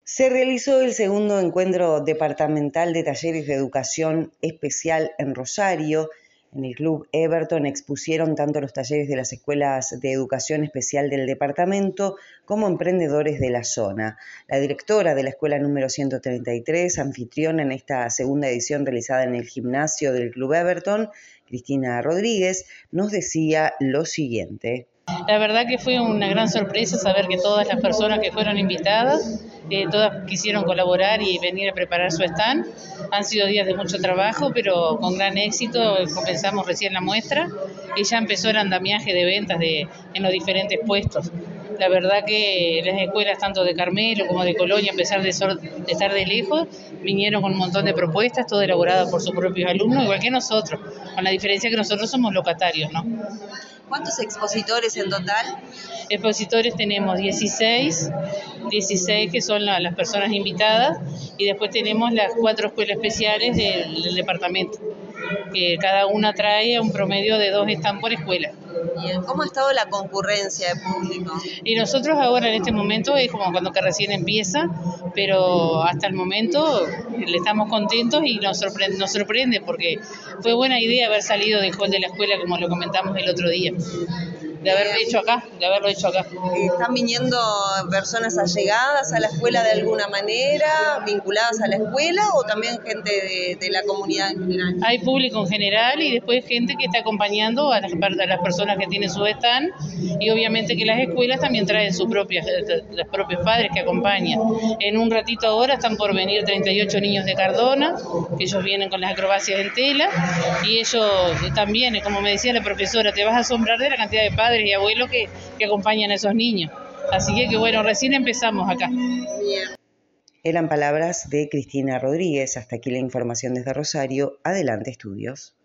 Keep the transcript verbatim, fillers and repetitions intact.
Se realizó el segundo encuentro departamental de talleres de educación especial en Rosario. En el Club Everton expusieron tanto los talleres de las escuelas de educación especial del departamento como emprendedores de la zona. La directora de la escuela número ciento treinta y tres, anfitriona en esta segunda edición realizada en el gimnasio del Club Everton, Cristina Rodríguez, nos decía lo siguiente. La verdad que fue una gran sorpresa saber que todas las personas que fueron invitadas, eh, todas quisieron colaborar y venir a preparar su stand. Han sido días de mucho trabajo, pero con gran éxito. Comenzamos recién la muestra y ya empezó el andamiaje de ventas de, en los diferentes puestos. La verdad que las escuelas tanto de Carmelo como de Colonia, a pesar de, sol, de estar de lejos, vinieron con un montón de propuestas, todo elaborado por sus propios alumnos, igual que nosotros, con la diferencia que nosotros somos locatarios, ¿no? ¿Cuántos expositores en total? Expositores tenemos dieciséis, dieciséis que son la, las personas invitadas, y después tenemos las cuatro escuelas especiales del, del departamento, que cada una trae un promedio de dos stands por escuela. Bien. ¿Cómo ha estado la concurrencia de público? Y nosotros ahora en este momento es como cuando que recién empieza, pero hasta el momento le estamos contentos y nos sorprende, nos sorprende porque fue buena idea haber salido del hall de la escuela, como lo comentamos el otro día, de haberlo hecho acá, de haberlo hecho acá. ¿Están viniendo personas allegadas a la escuela de alguna manera, vinculadas a la escuela, o también gente de, de la comunidad en general? Hay público en general y después gente que está acompañando a las, a las personas que tienen su stand, y obviamente que las escuelas también traen sus propias, los propios padres que acompañan. En un ratito ahora están por venir treinta y ocho niños de Cardona, que ellos vienen con las acrobacias en tela, y ellos también, como me decía la profesora, te vas a asombrar de la cantidad de padres y abuelos que, que acompañan a esos niños. Así que, que bueno, recién empezamos acá. Bien. Eran palabras de Cristina Rodríguez. Hasta aquí la información desde Rosario. Adelante, estudios.